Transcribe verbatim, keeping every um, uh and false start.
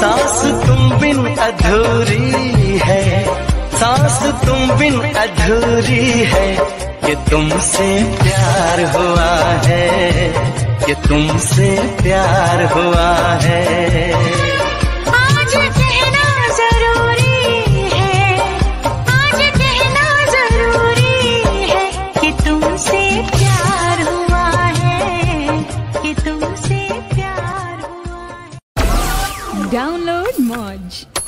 सांस तुम बिन अधूरी है, सांस तुम बिन अधूरी है, कि तुमसे प्यार हुआ है, कि तुमसे प्यार हुआ है। आज कहना जरूरी है, आज कहना जरूरी है, कि तुमसे प्यार हुआ है, कि तुमसे प्यार हुआ है। डाउनलोड मौज।